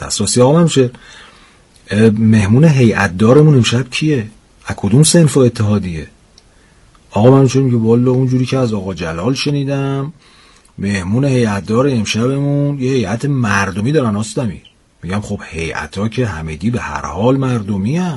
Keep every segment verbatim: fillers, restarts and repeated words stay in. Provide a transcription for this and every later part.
دسترسی آقا منوچهر مهمون هیئت دارمون امشب کیه؟ از کدوم صنف و اتحادیه؟ آقا منوچهر میگه والا اونجوری که از آقا جلال شنیدم مهمون هیئت دار امشبمون یه هیئت مردمی دارن آستمی. میگم خب هیئت‌ها که همگی به هر حال مردمی هم.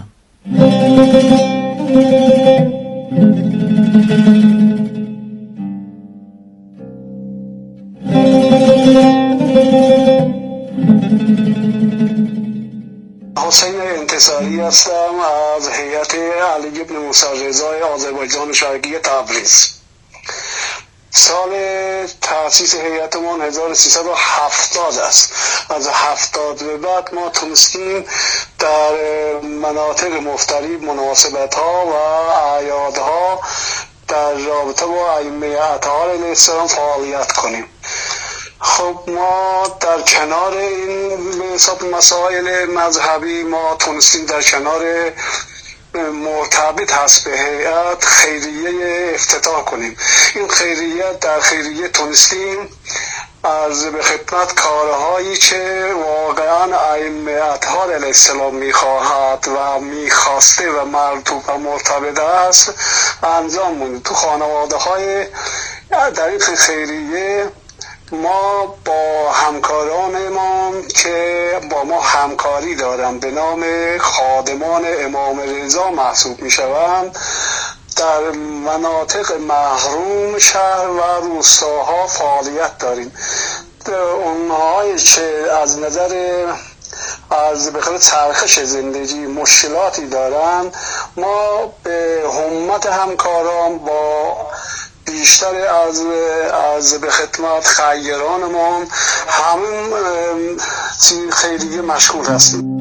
حسین انتصاری هستم از هیئت علی بن موسی رضای آذربایجان شرقی تبریز. سال تأسیس هیئتمان هزار و سیصد و هفتاد است. از هفتاد به بعد ما تونستیم در مناطق مختلف مناسبت‌ها و اعیادها در رابطه با ائمه اطهار علیه السلام فعالیت کنیم. خب ما در کنار این حساب مسائل مذهبی ما تونستیم در کنار مرتبط هست به هیئت خیریه افتتاح کنیم. این خیریه در خیریه تونستیم عرض به خدمت کارهایی که واقعا ائمه اطهار علیه السلام میخواهد و میخواسته و مرتوب و مرتبط است انجام مونیم. تو خانواده های در این خیریه ما با همکارانمان که با ما همکاری دارند به نام خادمان امام رضا محسوب می شوند در مناطق محروم شهر و روستاها فعالیت داریم. اونهایی که از نظر از بخاطر چرخش زندگی مشکلاتی دارن ما به همت همکاران با بیشتر از از به خدمت خیرانمان همون چیز خیریه مشغول هستیم.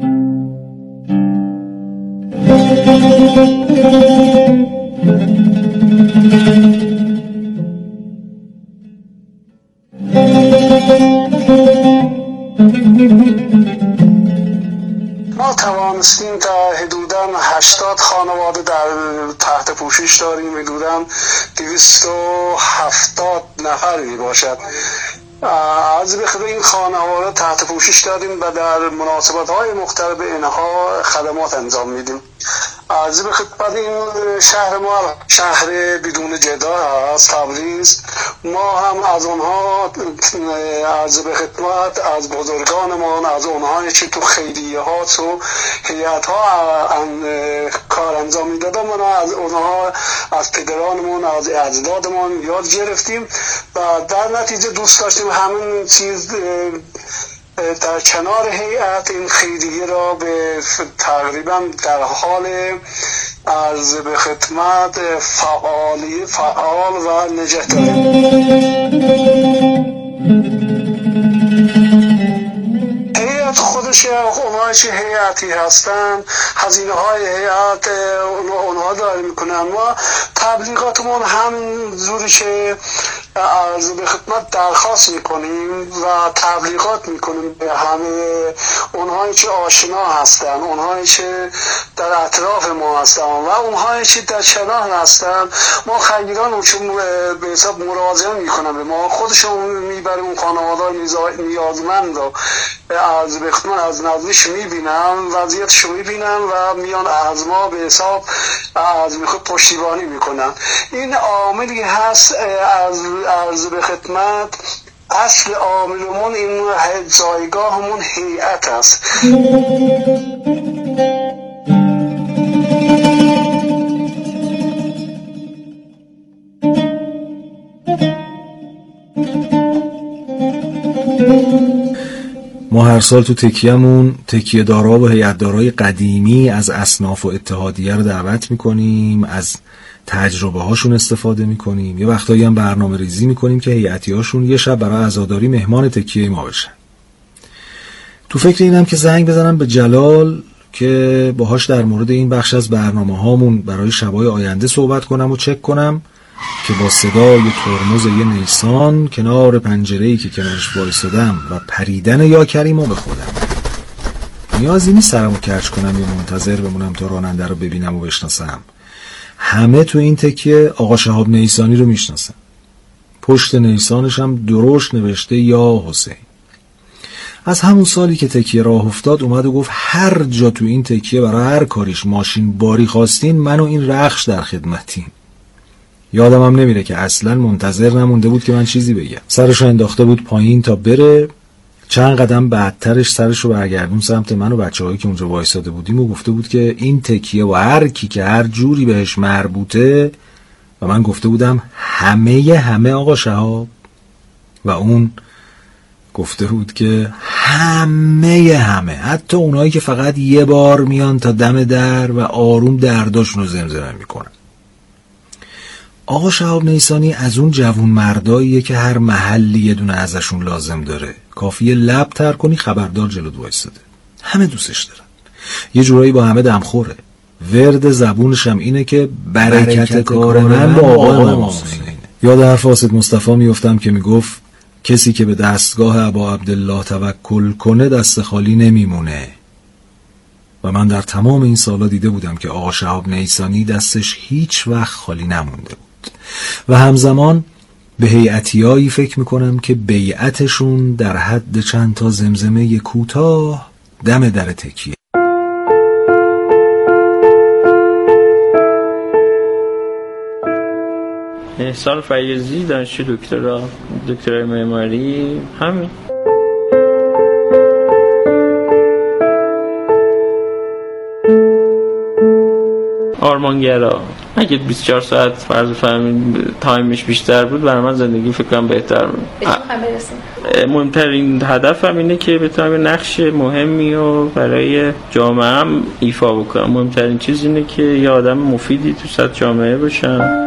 ما توانستیم تا حدوداً هشتاد خانواده در تحت پوشش داریم. حدوداً دویست و هفتاد نفر می باشد. از بخاطر این خانواده تحت پوشش داریم و در مناسبت های مختلف اینها خدمات انجام میدیم. از به خدمت این شهر ما شهر بدون جدا است تبریز. ما هم از اونها از به خدمت از بزرگانمان از اونهایی که تو خیریه ها و هیئت ها کار انجام میدادن ما از اونها از پدرانمون از اجدادمون یاد گرفتیم و در نتیجه دوست داشتیم همین چیز در کنار هیئت این خیریه را به تقریبا در حال عرض به خدمت فعالی فعال و نجات داریم. هیئت خودش اونهایی که هیئتی هستن هزینه های هیئت اونها داره میکنن. ما تبلیغاتمون هم زوری که عرض به خدمت درخواست میکنیم و تبلیغات میکنیم به همه اونهایی که آشنا هستن، اونهایی که در اطراف ما هستن و اونهایی که در کنار هستن. ما خیران اون که به حساب مراجعه میکنن به ما خودشون میبره اون خانواده نیازمند رو از به خدمت از نزدیک میبینن وضعیتشو میبینن و میان از ما به حساب از میخواد پشتیبانی میکنن. این عاملی هست از عرض به خدمت اصل عاملمون این جایگاهمون هیئت است. ما هر سال تو تکیه‌مون تکیه دارا و هیئت دارای قدیمی از اصناف و اتحادیه رو دعوت میکنیم، از تجربه هاشون استفاده میکنیم، یه وقتایی هم برنامه ریزی میکنیم که هیئتی هاشون یه شب برای عزاداری مهمان تکیه ما بشن. تو فکر اینم که زنگ بزنم به جلال که باهاش در مورد این بخش از برنامه هامون برای شبای آینده صحبت کنم و چک کنم که با صدای ترمز یه نیسان کنار پنجره‌ای که کنارش وایسادم و پریدن یا کریمو به خودم نیازی نیست سرمو کج کنم یا منتظر بمونم تا راننده رو ببینم و بشناسم. همه تو این تکیه آقا شهاب نیسانی رو میشناسن. پشت نیسانش هم درشت نوشته یا حسین. از همون سالی که تکیه راه افتاد اومد و گفت هر جا تو این تکیه برای هر کاریش ماشین باری خواستین من و این رخش در خدمتیم. یادم هم نمیره که اصلا منتظر نمونده بود که من چیزی بگم. سرشو انداخته بود پایین تا بره، چند قدم بعدترش سرشو برگردون سمت من و بچه‌هایی که اونجا وایساده بودیم و گفته بود که این تکیه و هر کی که هر جوری بهش مربوطه، و من گفته بودم همه همه آقا شهاب، و اون گفته بود که همه همه، حتی اونایی که فقط یه بار میان تا دم در و آروم درداشون رو زمزمه میکنن. آقا شهاب نیسانی از اون جوون مرداییه که هر محلی یه دونه ازشون لازم داره، کافیه لب تر کنی خبردار جلوت وایساده، همه دوستش دارن، یه جورایی با همه دمخوره. ورد زبونش هم اینه که برکت, برکت کار من با آقا امام حسینه. یاد حرف واسط مصطفی میافتم که میگفت کسی که به دستگاه ابا عبدالله توکل کنه دست خالی نمیمونه. و من در تمام این سالا دیده بودم که آقا شهاب نیسانی دستش هیچ وقت خالی نمونده بود. و همزمان به هیئتیایی فکر میکنم که بیعتشون در حد چند تا زمزمه کوتاه دم در تکیه. احسان فیاضی، دانشجو دکترا، دکترای معماری، همین. آرمانگرا. اگه بیست و چهار ساعت فرض فهمین تایمش بیشتر بود برای من زندگی فکر کنم بهتر بود. مهمترین هدفم اینه که بتونم نقش مهمی رو برای جامعه‌ام ایفا بکنم. مهمترین چیز اینه که یه آدم مفیدی تو سطح جامعه باشم.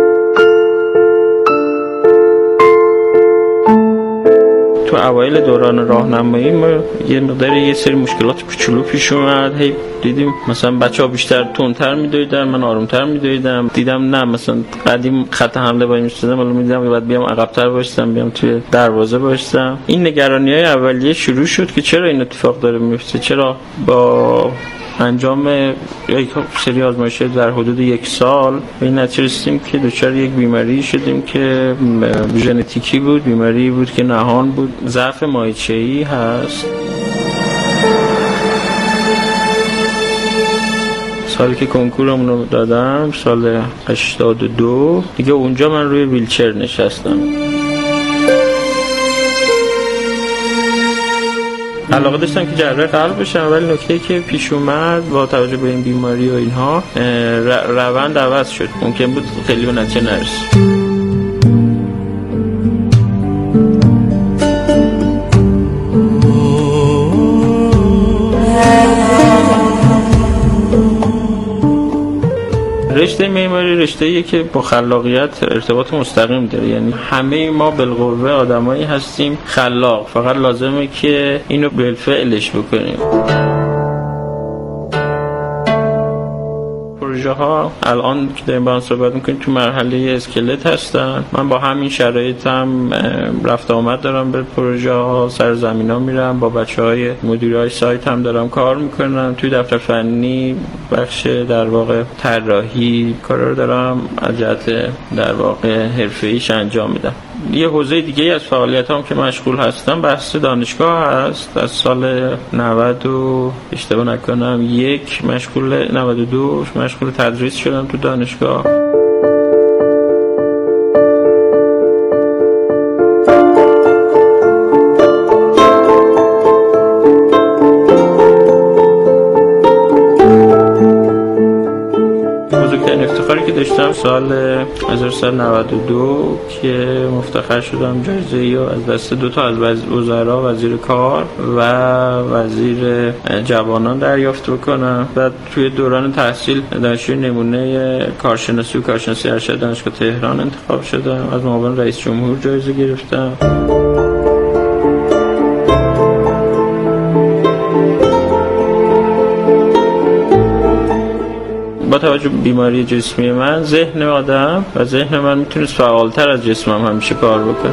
تو اوایل دوران راهنمایی ما یه مقدار یه سری مشکلات کوچولو پیش اومد. هی دیدیم مثلا بچه‌ها بیشتر تندتر می‌دویدن، من آرومتر می‌دویدم. دیدم نه مثلا قدیم خط حمله وای می‌استادم، الان می‌دیدم که باید بیام عقب‌تر وایسم، بیام توی دروازه وایسم. این نگرانی‌های اولیه شروع شد که چرا این اتفاق داره میفته، چرا با انجام یک سری آزمایش‌ها در حدود یک سال به این نتیجه رسیدیم که دچار یک بیماری شدیم که ژنتیکی بود، بیماری بود که نهان بود، ضعف مایچه‌ای هست. سالی که کنکورمون رو دادم سال هشتاد و دو دیگه اونجا من روی ویلچر نشستم. علاقه داشتم که جراح قلب بشم، ولی نکته‌ای که پیش اومد با توجه به این بیماری و اینها روند عوض شد. ممکن بود خیلی به نتیجه نرسیم. رشته معماری رشته‌ایه که با خلاقیت ارتباط مستقیم داره، یعنی همه ما بالقوه آدمایی هستیم خلاق، فقط لازمه که اینو بالفعلش بکنیم. پروژه ها الان که داریم با هم صحبت میکنیم تو مرحله اسکلت هستن. من با همین شرایطم رفت آمد دارم به پروژه ها، سر زمین ها میرم، با بچه های مدیرای سایت هم دارم کار میکنم. توی دفتر فنی بخش در واقع طراحی کارا رو دارم از جهت در واقع حرفه‌ایش انجام میدم. یه حوزه دیگه از فعالیتام که مشغول هستم بحث دانشگاه هست. از سال نود و اشتباه نکنم یک مشغول نود و دو مشغول تدریس شدم تو دانشگاه. افتخاری که داشتم سال هزار و سیصد و نود و دو که مفتخر شدم جایزه‌ای رو از دست دو تا از وزرا، وزیر کار و وزیر جوانان دریافت بکنم. بعد توی دوران تحصیل دانشجوی نمونه کارشناسی و کارشناسی ارشد دانشگاه تهران انتخاب شدم. از معاون رئیس جمهور جایزه گرفتم. با توجه به بیماری جسمی من ذهن آدم و ذهن من میتونست فعالتر از جسمم همیشه کار بکنه.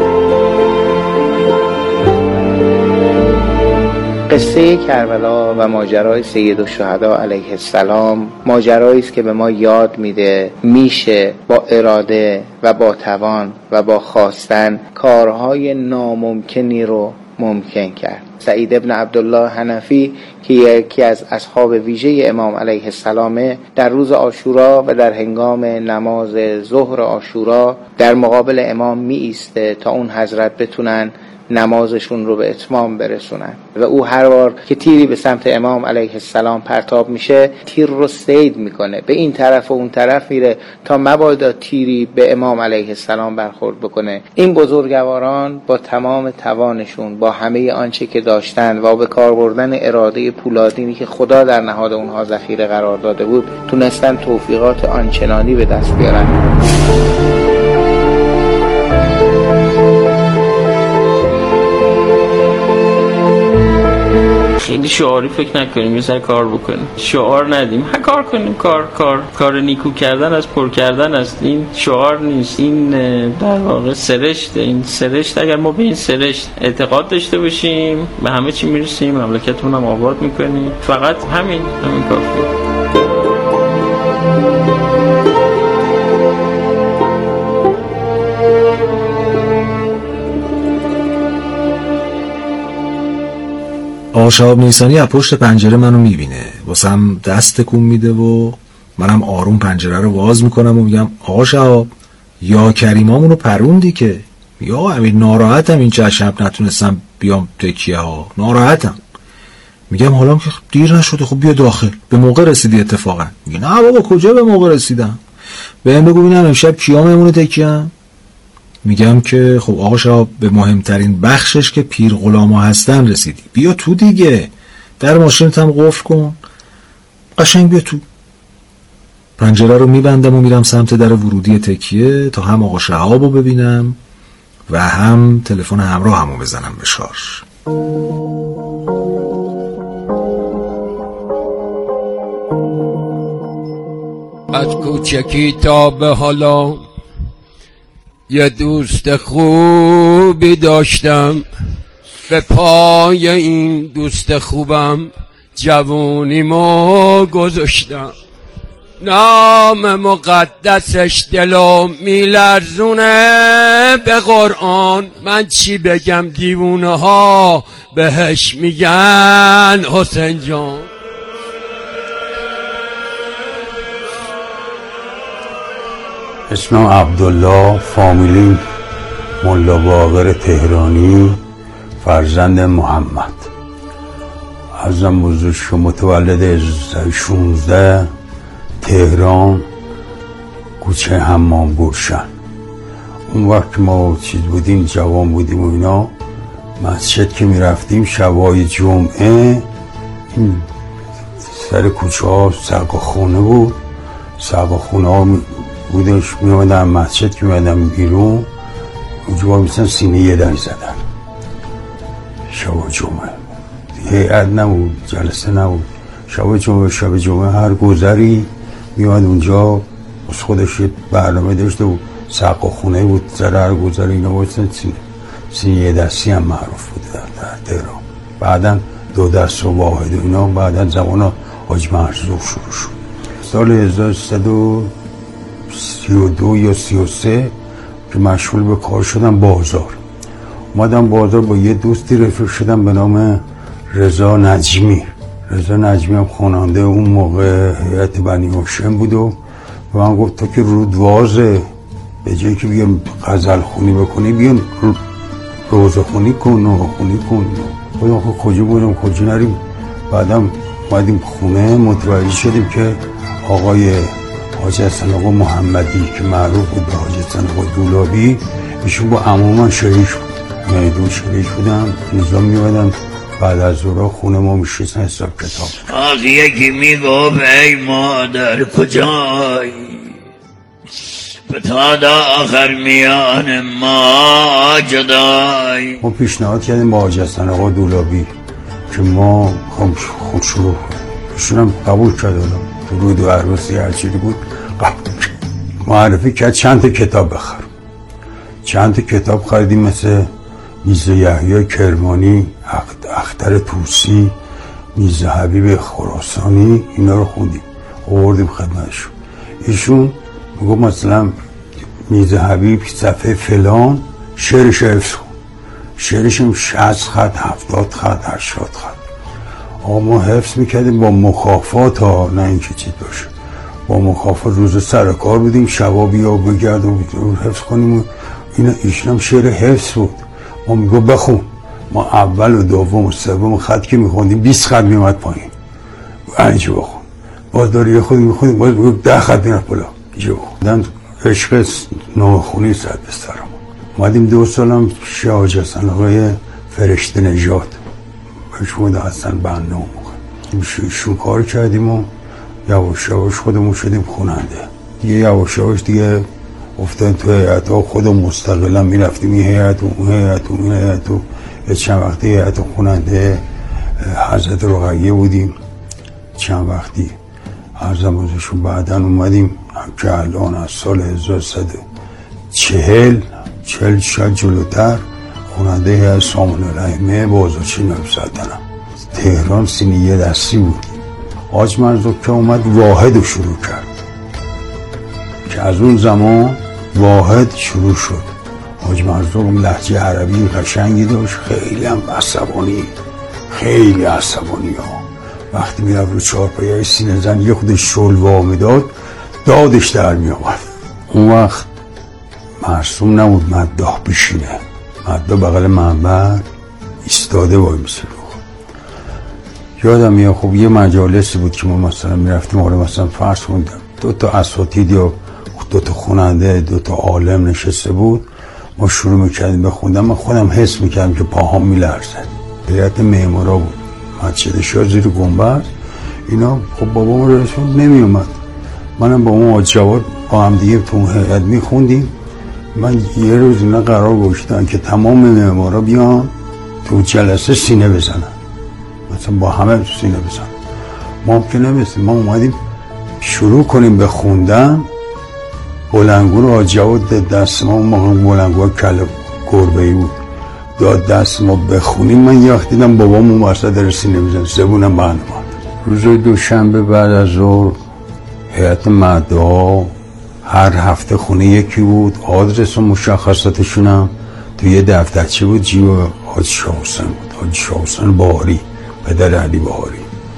قصه کربلا و ماجرای سید الشهدا علیه السلام ماجرایی است که به ما یاد میده میشه با اراده و با توان و با خواستن کارهای ناممکنی رو ممکن کرد. سعید ابن عبدالله حنفی که یکی از اصحاب ویژه امام علیه السلام، در روز عاشورا و در هنگام نماز ظهر عاشورا در مقابل امام می ایسته تا اون حضرت بتونن نمازشون رو به اتمام برسونن و او هر بار که تیری به سمت امام علیه السلام پرتاب میشه تیر رو صید میکنه، به این طرف و اون طرف میره تا مبادا تیری به امام علیه السلام برخورد بکنه. این بزرگواران با تمام توانشون، با همه آنچه که داشتن و به کار بردن اراده پولادینی که خدا در نهاد اونها ذخیره قرار داده بود، تونستن توفیقات آنچنانی به دست بیارن. خیلی شعاری فکر نکنیم یه سر کار بکنیم، شعار ندیم، ها کار کنیم. کار کار کار نیکو کردن از پر کردن است. این شعار نیست، این در واقع سرشت. این سرشت اگر ما به این سرشت اعتقاد داشته باشیم به همه چی میرسیم، مملکتمون هم آباد میکنیم. فقط همین همین کافیه. آقا شهاب نیسانی از پشت پنجره منو میبینه، واسم دست تکون میده و منم آروم پنجره رو باز میکنم و میگم آقا شهاب یا کریمامونو پروندی که، یا همین ناراحتم این چه شب نتونستم بیام تکیه ها، ناراحتم. میگم حالا که دیر نشده، خب بیا داخل، به موقع رسیدی اتفاقا. میگه نه بابا کجا به موقع رسیدم، بهم بگو ببینم امشب کیا مهمون تکیه‌ام. میگم که خب آقا شهاب به مهمترین بخشش که پیر غلاما هستن رسیدی، بیا تو دیگه، در ماشینت هم قفل کن، قشنگ بیا تو. پنجره رو میبندم و میرم سمت در ورودی تکیه تا هم آقا شهاب رو ببینم و هم تلفن همراه همو بزنم به شارژ. از کوچکی تا به حالا یه دوست خوبی داشتم، به پای این دوست خوبم جوونیمو گذاشتم. نام مقدسش دلو میلرزونه به قرآن، من چی بگم دیوونه ها بهش میگن حسین جان. اسمم عبدالله، فامیلی ملا باقر تهرانی، فرزند محمد. ازم بزرگ شما متولد شونزده تهران، کوچه حمام گلشن. اون وقت ما چیز بودیم، جوان بودیم و اینا، مسجد که میرفتیم شبای جمعه این سر کوچه ها سقا خونه بود، سقا خونه ها بودش، می آمدن مسجد که می آمدن بیرون اونجا میستن سینه یه در زدن شب جمعه. هیئت نبود، جلسه نبود، شب جمعه شب جمعه هر گذری می آمد اونجا، از خودش برنامه داشته و سقا خونه بود، سر هر گذری اینا بایستن سینه سینه یه دستی هم معروف بود در, در تهران. بعدا دو دست و واحد و اینا بعدا زمان حاج مرزوق شروع شد. سال هزار و سیصد و سی و دو یا سی و سه که مشغول به کار شدم بازار. اومدم بازار با یه دوستی رفیق شدم به نام رضا نجمی. رضا نجمی هم خواننده اون موقع هیئت بنی هاشم بود و به من گفت تو که رود وازه، به جایی که بیان غزل خونی بکنی بیان روزه خونی کن، نوه خونی کن. بودم خب کجا بودم کجا نریم. بعدم اومدیم خونه، متوجه شدیم که آقای حاج حسن آقا محمدی که معروف بود به حاج حسن آقا دولابی، ایشون با عموما شریک بود، میدون شریک بودن، نظام میبادن بعد از ظهر خونه ما میشستن حساب کتاب. آخ یکی میگفت ای مادر کجایی، به تا دا آخر میان ما جدایی. ما پیشنهاد کردیم با حاج حسن آقا دولابی که ما خود شروع کنیم، ایشون هم قبول کرد. درود و عروسی هرچیدی بود معرفی کرد چند تا کتاب بخرم. چند تا کتاب خریدیم، مثل میرزا یحیی کرمانی، اختر طوسی، میرزا حبیب خراسانی، اینا رو خوندیم آوردیم خدمتشون. ایشون میگفت مثلا میرزا حبیب صفحه فلان شعرش حفظ کن، شعرش هم شصت خط، هفتاد خط، هشتاد خط. آقا ما حفظ میکردیم با مخافات ها، نه اینکه چیز باشه، با مخافات. روز سر کار بودیم، شبا بیا بگرد و حفظ کنیم. این ایشون هم شعر حفظ بود. ما میگو بخون. ما اول و دوم و سوم خط که میخوندیم بیست خط میومد پایین. اینجا بخون. باز داری یه خود میخوندیم، باز ده خط میرفت بالا. اینجا بخون. عشق نوخونی زد به سرم. اومدیم دو سالم شاه حسن آقای فرشته نژاد بهش بوده هستن بنده اون موقع ایشون کار کردیم و یواش یواش خودمون شدیم خوننده دیگه. یواش یواش دیگه افتادیم تو هیئت ها، خودم مستقلا میرفتیم این هیئت و اون هیئت و این هیئت و یه چند وقتی هیئت خوننده حضرت رقیه بودیم. چند وقتی عرضم ازشون بعدن اومدیم که الان از سال هزار و سیصد و چهل چهل شد جلوتر خوننده هیئت سامان الائمه بازارچی نایب السلطنه تهران سینیه دستی بود. حاج مرزوق که اومد واحد رو شروع کرد که از اون زمان واحد شروع شد. حاج مرزوق لهجه عربی قشنگی داشت، خیلی هم عصبانی، خیلی عصبانی ها. وقتی میرفت رو چهارپایه سینه زن یه خود شلوا میداد دادش در می آمد. اون وقت مرسوم نبود مداح بشینه، مداح بغل منبر ایستاده وای میسه. یادم میاد خب یه مجالسی بود که ما مثلا میرفتیم حالا مثلا فرض خوندم دو تا اساتید یا دو تا خواننده دو تا عالم نشسته بود، ما شروع میکردیم به خوندن. من خودم حس میکردم که پاهام میلرزه. هیئت معمارا بود، مسجد شاه زیر گنبد اینا. خب بابام رئیس نمیومد، منم با اون حاج جواد با هم دیگه تو هیئت میخوندیم. من یه روز اینا قرار گذاشتن که تمام معمارا بیان تو جلسه سینه بزنن، مثلا با همه سینه بزنن. ما که نمیستیم، ما اومدیم شروع کنیم به خوندن. بلنگو رو حاج جواد دست ما، اون موقع بلنگو کله گربه‌ای بود، داد دست ما بخونیم. من یه وقت دیدم بابام اون واسه داره سینه میزنه، زبونم بند اومد. روز دوشنبه بعد از ظهر هیئت مداح هر هفته خونه یکی بود، آدرس و مشخصاتشون هم تو یه دفترچه بود جیب حاج شاه حسین بود. حاج شاه حسین بهاری، پدر علی بهاری.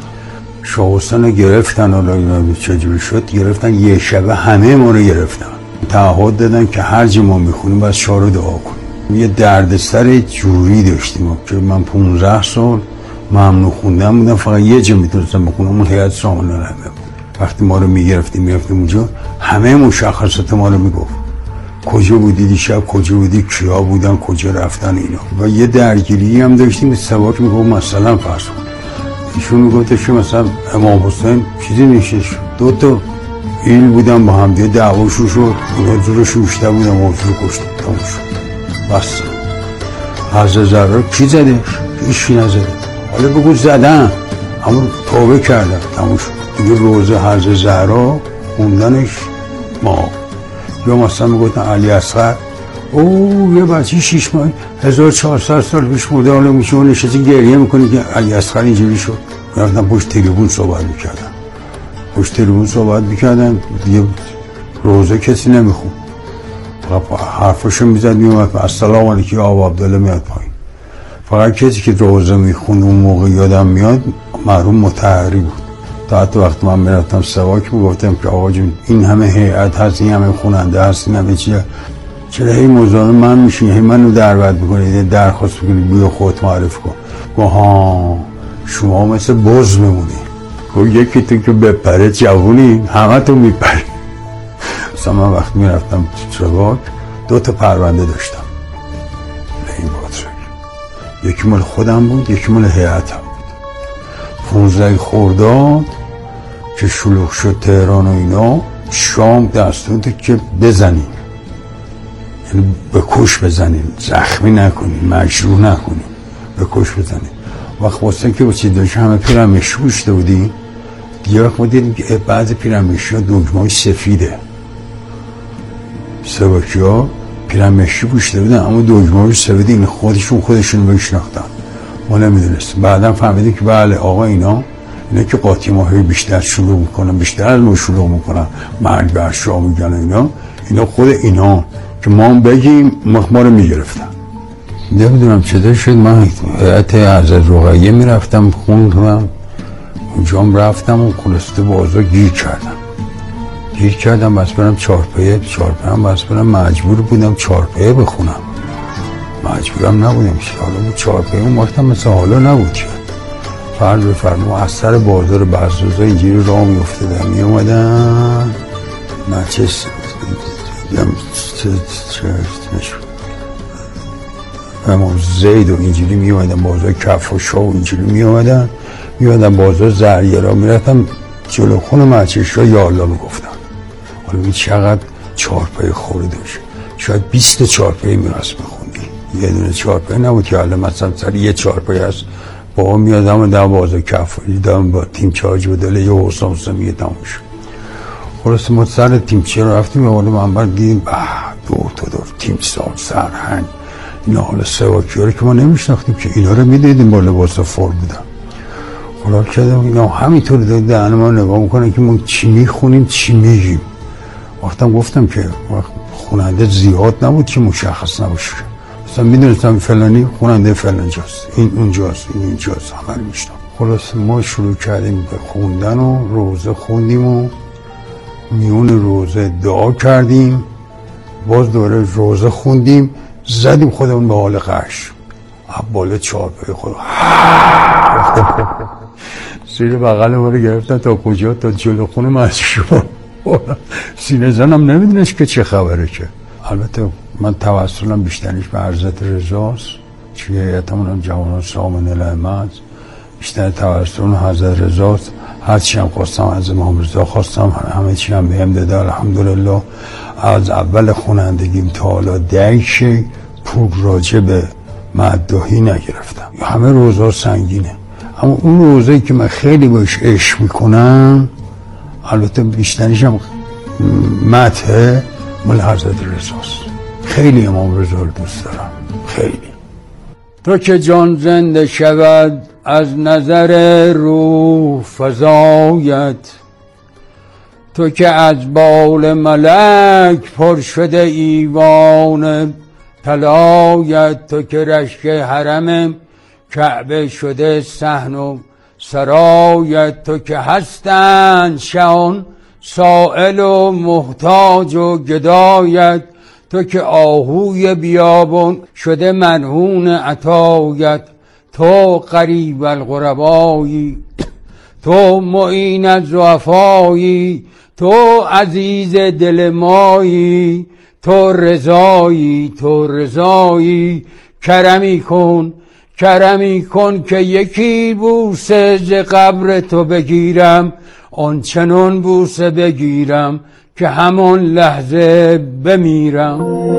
شاه حسین رو گرفتن، حالا چجوری شد گرفتن، یه شبه همه ما رو گرفتن، تعهد دادن که هر جا ما میخونیم باید شاه رو دعا کنیم. یه دردسر جوری داشتیم که من پونزده سال ممنوع خوندن بودم، فقط یه جا میتونستم بخونم، اون هیئت سامان الائمه بود. وقتی ما رو میگرفتیم میرفتیم اونجا همه مشخصات ما رو میگفت، کجا بودی دیشب، کجا بودی، کیا بودن، کجا رفتن اینا. و یه درگیری هم داشتیم به سواک میگفت مثلا فرض کن ایشون میگفتش که مثلا امام حسین چیزی نشش دو تا ایل بودن با هم دیگه دعواشون شد، اونا زورش بیشتر بودن، موضوع کشت تموم شد بس. حضرت زهرا کی زدش؟ هیچکی نزده. حالا بگو زدن اما توبه کردن تموم شد دیگه. روزه حضرت زهرا خوندنش ما. یا مثلا میگفتن علی اصغر او یه بچه شیش ماه هزار و چهارصد سال پیش مرده، حالا میشه اون نشستی گریه میکنی که علی اصغر اینجوری شد. میرفتن پشت تریبون صحبت میکردن، پشت تریبون صحبت میکردن دیگه. روزه کسی نمیخون، فقط حرفاشو میزد میومد السلام علیکم آقا عبدالله میاد پایین. فقط کسی که روزه میخوند اون موقع یادم میاد مرحوم مطهری بود. تا حتی وقتی من میرفتم سواک میگفتم که آقا جون این همه هیئت هست، این همه خواننده هست، این همه چیه، چرا هی مزاحم من میشین، هی منو دعوت میکنید، درخواست میکنید بیا خودت معرفی کن. گفت ها شما مثل بز میمونی. گفت یکی تو که بپره جوونی همه تو میپری. مثلا من وقتی میرفتم سواک دو تا پرونده داشتم به این باترک، یکی مال خودم بود یکی مال هیئتم بود. پونزده خرداد که شلوغ شد تهران و اینا، شام دستور داد که بزنیم، یعنی به کش بزنیم، زخمی نکنیم، مجروح نکنیم، به کش بزنیم. وقت واسه که با چی داشت همه پیرمشی پوشیده بودیم دیگه. وقت ما دیدیم که بعضی پیرمشی ها دگمه های سفیده، سواکی ها پیرمشی پوشیده بودن اما دگمه های سفیده، این خودشون خودشون بشناختن، ما نمیدونستیم. بعدم فهمیدیم که بله آقا اینا اینا که قاطی ماهی بیشتر شروع میکنن، بیشتر از ما شروع میکنن، مرگ بر شاه میگن اینا، اینا خود اینا که ما بگیم ما رو میگرفتن. نمیدونم چطور شد. من حیات حضرت رقیه میرفتم خوندم، اونجام رفتم و خلاصه بازا گیر کردم گیر کردم بس برم چارپایه چارپایه بس برم مجبور بودم چارپایه بخونم، مجبورم نبودم که حالا بود چارپایه اون وقت هم مثل حالا نبود که فرد به فرد و از سر بازار بزرزا اینجوری راه می افتادم می اومدن مچس امام زید و اینجوری می اومدن بازار کف و شا و اینجوری می اومدن می اومدن بازار زریه را می رفتم جلو خون مچش را یا الله می گفتم. حالا می چقدر چارپایه خوری داشت، شاید بیست چارپایه می راست بخوندی، یه دونه چارپایه نبود که حالا مثلا سر یه چارپایه هست با هم میاد همه در بازار کف دیدم با تیم چارج بدله یه حسام حسام میگه تموم شد. خلاص ما سر تیم چه رو رفتیم و حالا منبر دیدیم به دور تا دور تیم سال سرهنگ اینا حالا سواکی که ما نمیشناختیم که اینا رو میدیدیم با لباس فور بودن. حالا کردم اینا همینطور دهن ما نگاه میکنن که ما چی میخونیم چی میگیم. وقتم گفتم که وقت خوننده زیاد نبود که مشخص نباشه، مثلا میدونستم فلانی خوننده فلان جاست، این اونجاست، این اینجاست، همه رو میشنم. خلاص ما شروع کردیم به خوندن و روزه خوندیم و میون روزه دعا کردیم، باز دوره روزه خوندیم، زدیم خودمون به حال قش بالا چارپای خود زیر بغل ما رو گرفتن تا کجا؟ تا جلو خونه مشروع. سینه زنم نمیدونست که چه خبره. که البته من توسلم بیشترش به حضرت رضاست، چون هیئتمون هم جوانان سامن الائمه بیشتر توسل حضرت رضاست. هر چی هم خواستم از امام رضا خواستم، همه چی هم بهم داده الحمدلله. از اول خوانندگیم تا حالا دهش پول راجع به مداحی نگرفتم. همه روزا سنگینه، اما اون روزایی که من خیلی باش عشق میکنم، البته بیشترش هم مدحه مال حضرت رضاست. خیلی امام رضا رو دوست دارم، خیلی. تو که جان زنده شود از نظر روح فزایت، تو که از بال ملک پر شده ایوان طلایت، تو که رشک حرم کعبه شده صحن و سرایت، تو که هستند شان سائل و محتاج و گدایت، تو که آهوی بیابان شده منهون عطایت، تو قریب الغربایی، تو معین ضعفایی، تو عزیز دل مایی، تو رضایی، تو رضایی. کرمی کن کرمی کن که یکی بوسه ز قبر تو بگیرم، آنچنان بوسه بگیرم که همان لحظه بمیرم.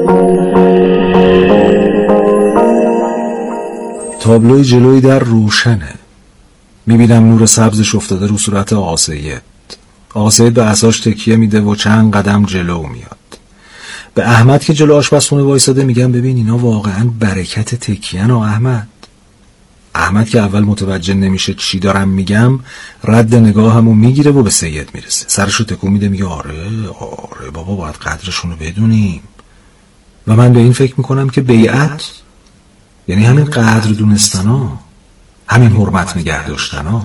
تابلوی جلوی در روشنه، میبینم نور سبزش افتاده رو صورت آقا سید. آقا سید به عصاش تکیه میده و چند قدم جلو میاد. به احمد که جلو آشپزخونه وایساده میگم ببین اینا واقعا برکت تکیه‌ن. و احمد احمد که اول متوجه نمیشه چی دارم میگم، رد نگاهمو میگیره و به سید میرسه، سرشو تکون میده میگه آره آره بابا باید قدرشونو بدونیم. و من به این فکر میکنم که بیعت یعنی همین قدر دونستن ها، همین حرمت نگه داشتن ها.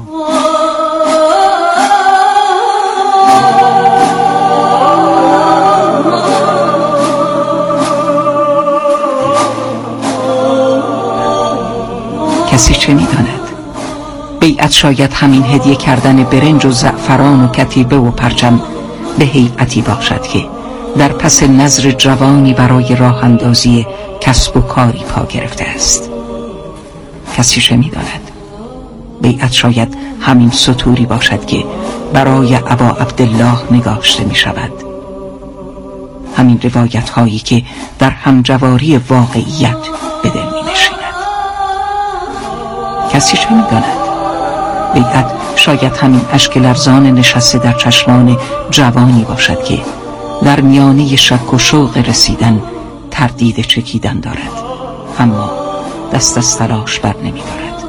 کسی چه میداند؟ بیعت شاید همین هدیه کردن برنج و زعفران و کتیبه و پرچم به هیئتی باشد که در پس نظر جوانی برای راه اندازی کسب و کاری پا گرفته است. کسی چه میداند؟ بیعت شاید همین سطوری باشد که برای ابا عبدالله نگاشته می شود. همین روایت هایی که در همجواری واقعیت به دل می نشیند. کسی چه می داند؟ بیعت شاید همین اشک لرزان نشسته در چشمان جوانی باشد که در میانه شک و شوق رسیدن تردید چکیدن دارد، اما دست از تلاش بر نمی دارد.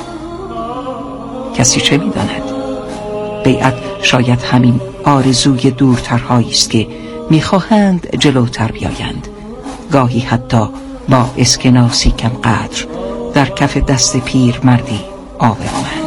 کسی چه می داند؟ بیعت شاید همین آرزوی دورترهایی است که می خواهند جلوتر بیایند، گاهی حتی با اسکناسی کم قدر در کف دست پیر مردی آبرومند.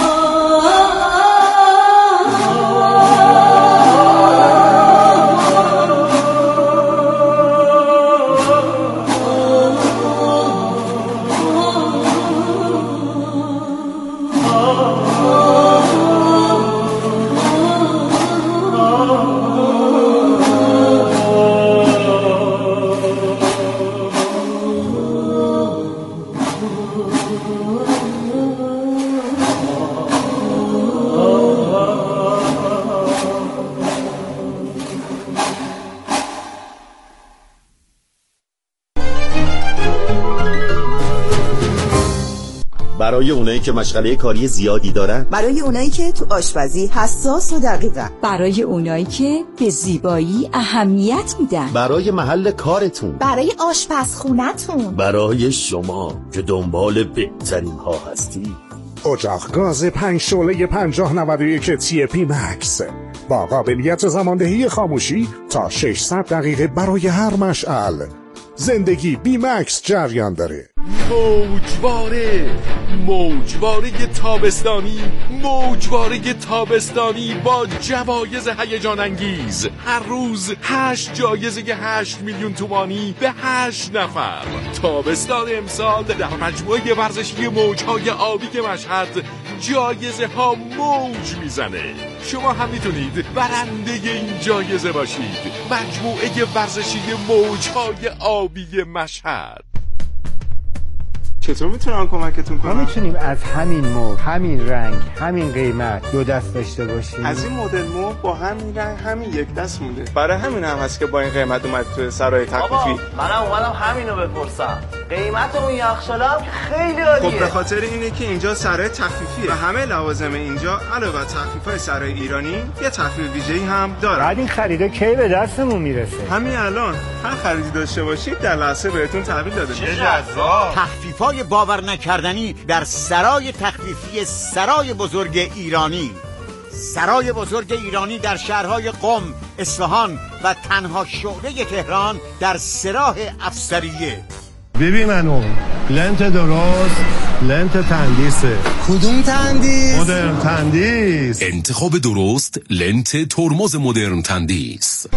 برای اونایی که مشغله کاری زیادی دارن، برای اونایی که تو آشپزی حساس و دقیقن، برای اونایی که به زیبایی اهمیت میدن، برای محل کارتون، برای آشپزخونتون، برای شما که دنبال بهترین ها هستی. اجاق گاز پنج شعله پنجاه نود و یک تی پی مکس با قابلیت زماندهی خاموشی تا ششصد دقیقه برای هر مشعل. زندگی بی مکس جریان داره. موجواره موجواره تابستانی موجواره تابستانی با جوایز هیجان انگیز. هر روز هشت جایزه هشت میلیون تومانی به هشت نفر. تابستان امسال در مجموعه ورزشی موجهای آبی مشهد جایزه ها موج میزنه. شما هم میتونید برنده این جایزه باشید. مجموعه ورزشی موجهای آبی مشهد. چطور میتونم کمکتون کنم؟ ما میتونیم از همین مبل، همین رنگ، همین قیمت دو دست داشته باشیم. از این مدل مبل با همین رنگ همین یک دست مونده. برای همین هم هست که با این قیمت اومد تو سرای تخفیفی. بابا منم اومدم همینو بپرسم. قیمت اون یخچال خیلی عالیه. خب به خاطر اینه که اینجا سرای تخفیفیه و همه لوازم اینجا علاوه بر تخفیفای سرای ایرانی یه تخفیف ویژه‌ای هم داره. بعد این خریدا کی به دستمون میرسه؟ همین الان هر خریدی داشته باشید در لحظه بهتون تحویل داده میشه. چه جذاب. تخفیفای باور نکردنی در سرای تخفیفی سرای بزرگ ایرانی. سرای بزرگ ایرانی در شهرهای قم، اصفهان و تنها شعله تهران در سراح افسریه. ببین منو لنت درست، لنت تندیسه. کدوم تندیس؟ مدرن تندیس. انتخاب درست لنت ترمز مدرن تندیس.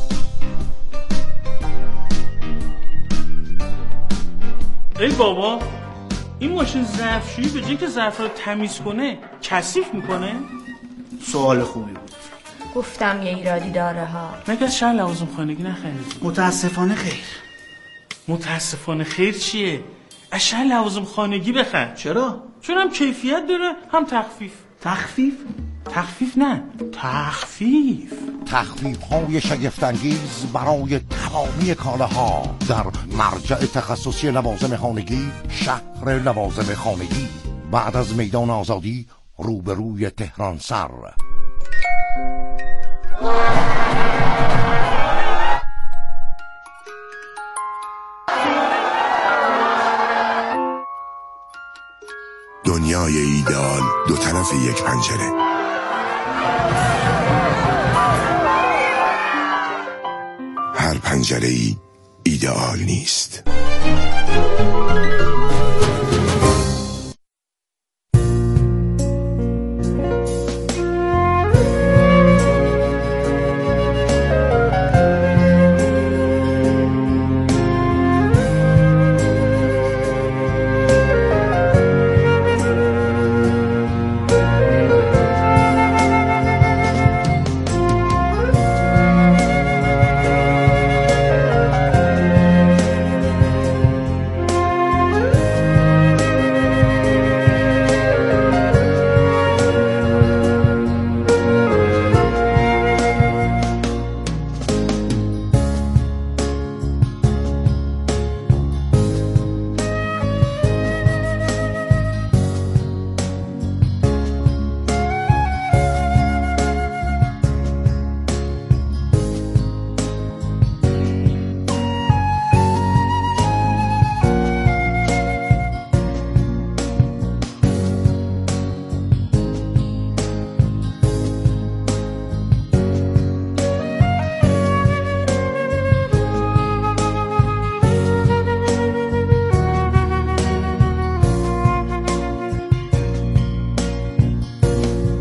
ای بابا، این ماشین ظرفشویی به جای که ظرف رو تمیز کنه کثیف میکنه؟ سوال خوبی بود. گفتم یه ایرادی داره ها. مگه از شهر لوازم خانگی نخریدی؟ متاسفانه خیر. متاسفانه خیر چیه؟ از شهر لوازم خانگی بخر. چرا؟ چون هم کیفیت داره هم تخفیف. تخفیف؟ تخفیف نه، تخفیف. تخفیف های شگفت‌انگیز برای تمامی کالاها در مرجع تخصصی لوازم خانگی، شهر لوازم خانگی، بعد از میدان آزادی روبروی تهران سر. دنیای ایدئال دو طرف یک پنجره. هر پنجره ای ایدئال نیست.